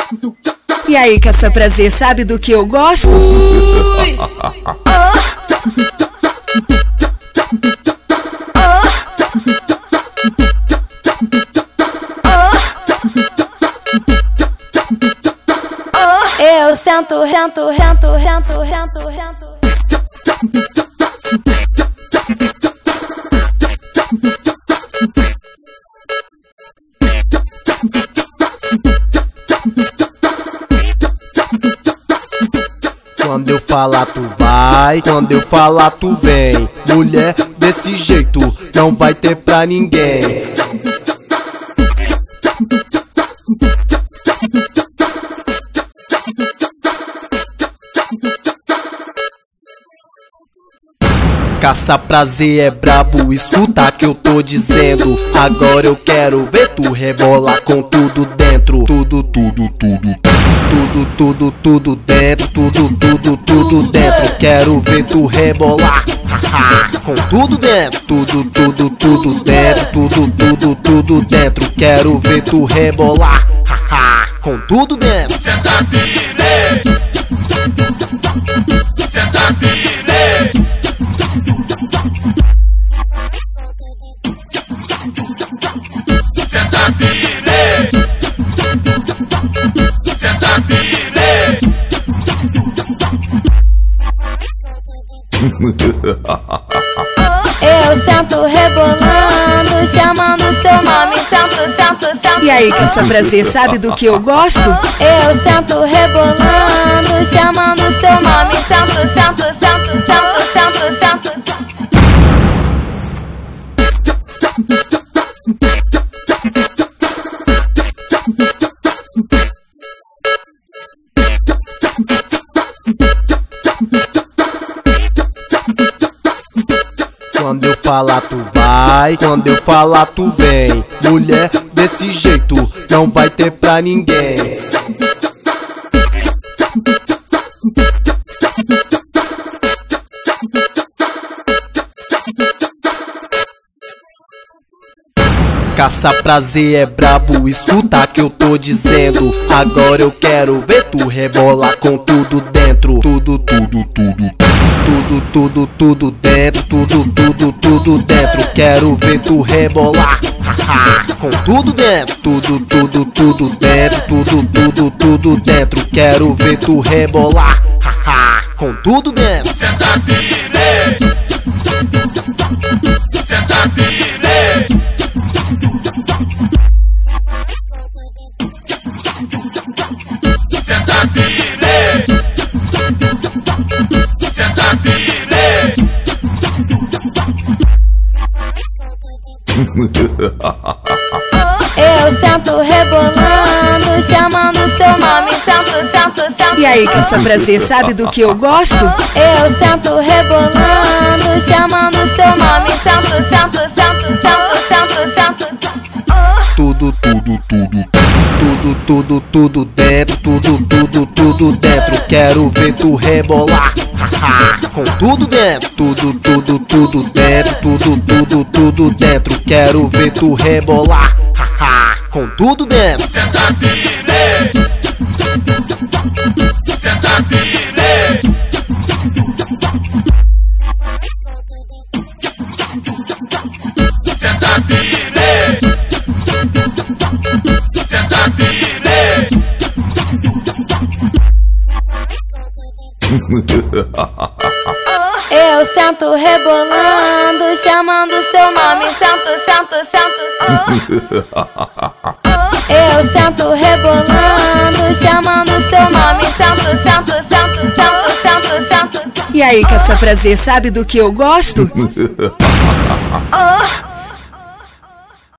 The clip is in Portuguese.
E aí, caça prazer, sabe do que eu gosto? Eu sento, rento, rento, rento, rento, rento. Quando eu falar tu vai, quando eu falar tu vem. Mulher desse jeito não vai ter pra ninguém. Caça prazer é brabo, escuta que eu tô dizendo. Agora eu quero ver tu rebolar com tudo dentro. Tudo, tudo, tudo. Tudo, tudo, tudo dentro. Tudo, tudo, tudo dentro. Quero ver tu rebolar com tudo dentro. Tudo, tudo, tudo dentro. Tudo, tudo, tudo dentro. Quero ver tu rebolar com tudo dentro. Senta firme, senta firme. Senta firme, senta firme. Eu sento rebolando, chamando seu nome. Sento, sento, sento. E aí, caça prazer, sabe do que eu gosto? Eu sento rebolando, chamando seu nome. Sento, sento, sento, sento, sento, sento. Quando eu falar tu vai, quando eu falar tu vem. Mulher desse jeito não vai ter pra ninguém. Caça prazer é brabo, escuta que eu tô dizendo. Agora eu quero ver tu rebolar com tudo dentro. Tudo, tudo, tudo. Tudo, tudo, tudo dentro. Tudo, tudo, tudo dentro. Quero ver tu rebolar com tudo dentro. Tudo, tudo, tudo dentro. Tudo, tudo, tudo dentro. Quero ver tu rebolar com tudo dentro. Senta firme, senta firme. Senta firme, senta firme. Eu sento rebolando, chamando seu nome. Sento, sento, sento. E aí, caça prazer, sabe do que eu gosto? Eu sento rebolando, chamando seu nome. Sento, sento, sento, sento, sento, sento. Tudo, tudo, tudo. Tudo, tudo, tudo dentro. Tudo, tudo, tudo dentro. Quero ver tu rebolar com tudo dentro. Tudo, tudo, tudo dentro. Tudo, tudo, tudo dentro. Quero ver tu rebolar com tudo dentro. Senta firme, senta firme. Senta firme, senta firme. Eu sento rebolando, chamando seu nome. Sento, sento, sento. Eu sento rebolando, chamando seu nome. Sento, sento, sento, sento, sento, sento. E aí, caça prazer, sabe do que eu gosto?